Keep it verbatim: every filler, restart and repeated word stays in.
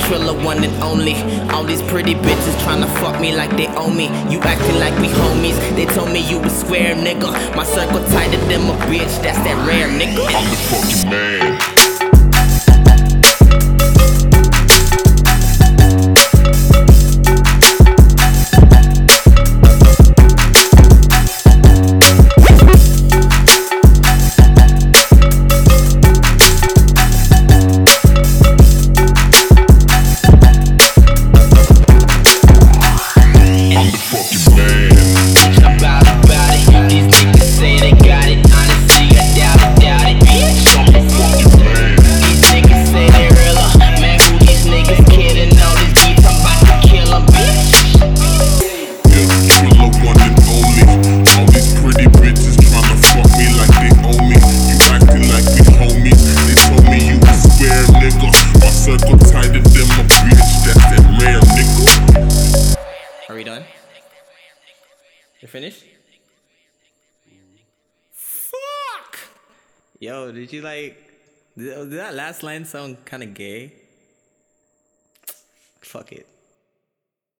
Trilla one and only. All these pretty bitches tryna fuck me like they owe me. You acting like we homies. They told me you was square, nigga. My circle tighter than my bitch. That's that rare, nigga. I'm the fucking man. Are we done? You finished? Fuck! Yo, did you like... Did, did that last line sound kind of gay? Fuck it.